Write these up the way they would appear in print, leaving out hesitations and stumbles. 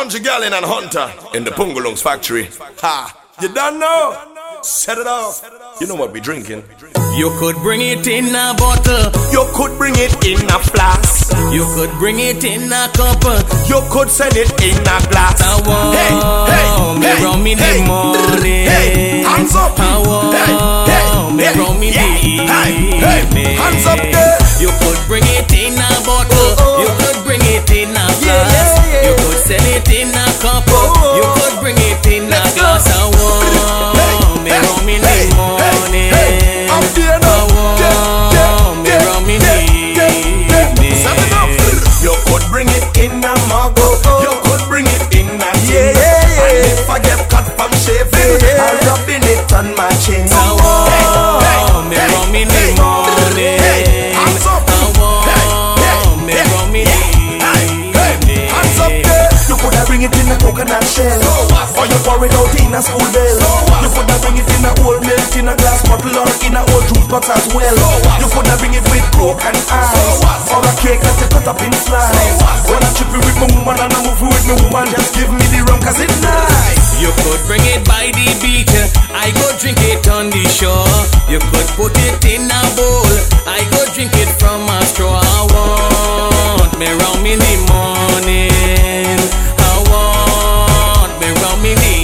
100 gallon and Hunter in the Pungulungs factory. Ha! You don't know? Set it off. You know what we drinking. You could bring it in a bottle. You could bring it in a flask. You could bring it in a cup. You could send it in a glass. I want me rum in the morning. Hey, hands up. I want me rum in the evening. Hands up there. You could bring it in a bottle. You could bring it in a flask. You could send it in a cup. You could bring it in a glass. I want me rum in the morning. I'm there now. Me rum in the evening. You could bring it in a mug. You could bring it in a tin. And if I get cut from shaving, I'm rubbing it on my chin. I want me rum in the morning. Hands up. I want me rum in the evening. Hands up there. You coulda bring it in a coconut shell, or you pour it out in a school bell. You coulda bring it in a old milk, in a glass bottle, or in a old juice box as well. You coulda bring it with coke and ice, or a cake that you cut up in slice. When I chip it with my woman and I move it with my woman, just give me the rum 'cause it's nice. You could bring it by the beach, I go drink it on the shore. You could put it in a bowl, I go drink it from a straw. I want me rum in the morning. I want me rum in the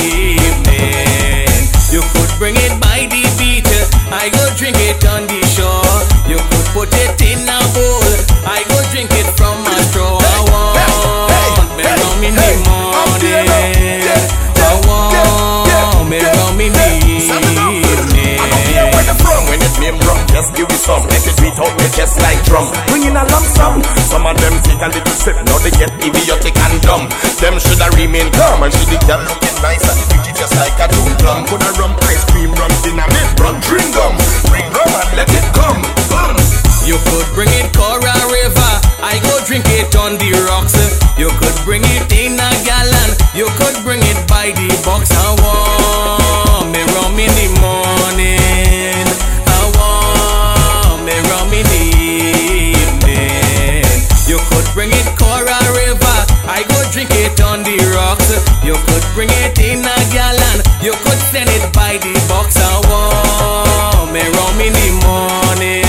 evening. You could bring it by the beach, I go drink it on the shore. You could put it in a bowl, I go drink it from a straw. I want me rum in the morning. I want me rum in the evening. Where the from? When it's name rum, just give it some. Let it beat out me just like drum. Bring in a lump sum. Some of them take a little sip, now they get idiotic and dumb. Them shoulda remain calm and see the girl looking nice and pretty just like a June plum. Coulda rum ice cream, rum dynamite, rum drink gum. Bring rum and let it come. You could bring it Cora River, I go drink it on the rocks. You could bring it in a gallon, you could bring it by the box. I want me rum in the morning. I want me rum in the evening. You could bring it Cora River, I go drink it on the rocks. You could bring it in a gallon, you could send it by the box. I want me rum in the morning.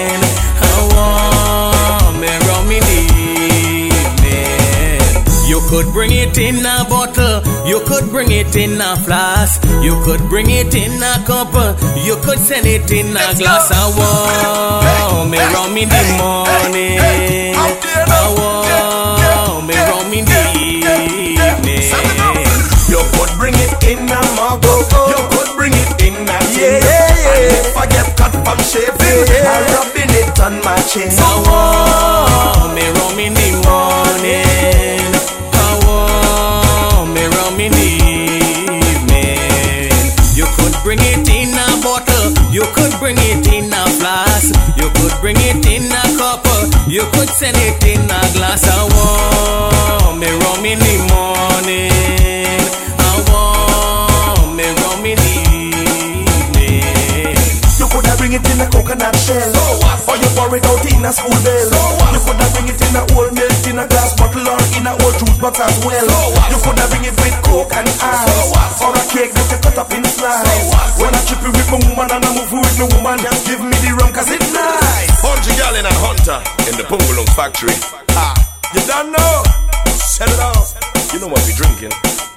You could bring it in a bottle, you could bring it in a flask, you could bring it in a cup, you could send it in a glass. I want me rum in the morning. I want me rum in the evening. You could bring it in a mug, you could bring it in a tin. And if I get cut from shaving, I'm rubbing it on my chin. I want me rum in the morning. I want me rum in the evening. You could bring it in a bottle, you could bring it in a flask, you could bring it in a cup, you could send it in a glass. I want me rum in the morning. I want me rum in the evening. You coulda bring it in a coconut shell, or you pour it out in a school bell. You coulda bring it in a old milk, in a glass bottle, or in a old juice box as well. You coulda bring it with coke and ice, or a cake that you cut up in slice. When I chip it with my woman and I move it with my woman, just give me the rum 'cause it's nice. 100 gallon and Hunter in the Pungulungs factory. Ha! You don't know? Set it off. You know what we drinking.